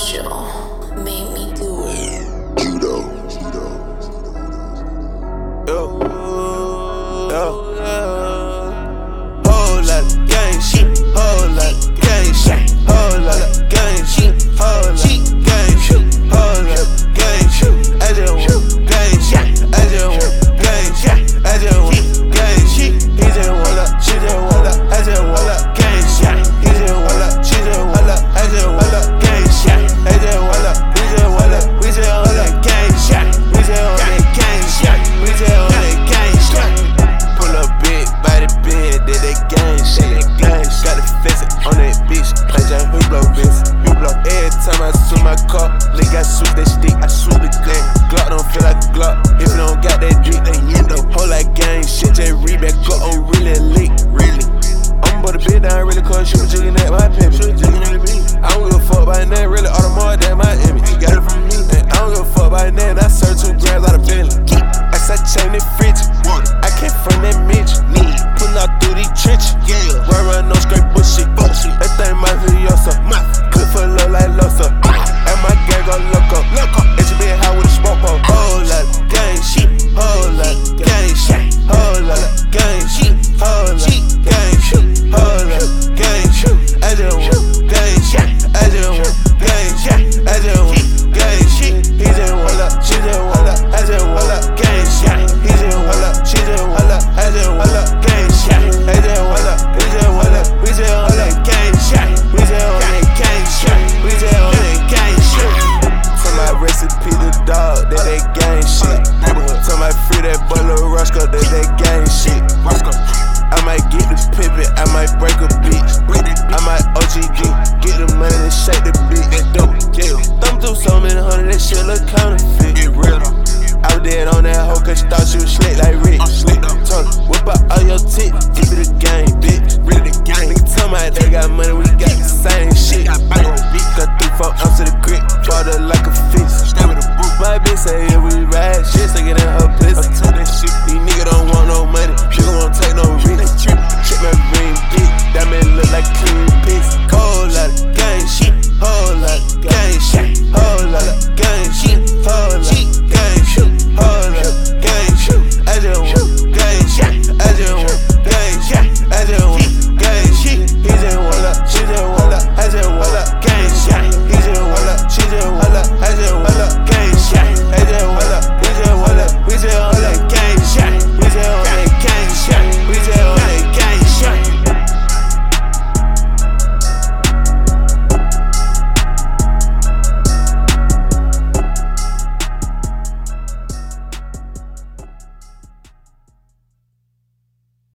Angel made me do it. Judo. Yo. Whole lot of gang shit. Whole lot of gang shit. Whole lot of gang shit. Whole lot of gang shit. Whole lot of gang shit. I just want gang shit. I just want gang shit. I just want gang shit. He just want up. She just want up. I just want up. Gang shit. He just want up. She just want up. I just want up. Gang shit. I just want up. We just want up. We just want up. Gang shit. We just want that gang shit. We just want that gang shit. Pull up big body bend, did that gang shit. Got the fence on that bitch. I just Hublot bitch. Hublot. Every time I swim my car, lick I shoot that stick. I shoot the gun. Glock don't feel like a Glock. If it don't got that dick, then you know. Whole like gang shit. Just read back up. I'm really lit. Really. I'm about to bid down really cause she was jigging at my pimp. I don't give a fuck about that. Really Audemars, that my image. Got it from me. And I don't give a fuck about that. I serve 2 grams out of Bentley. I said chain the fridge. I came from that Mitch. Pulling out through these trenches.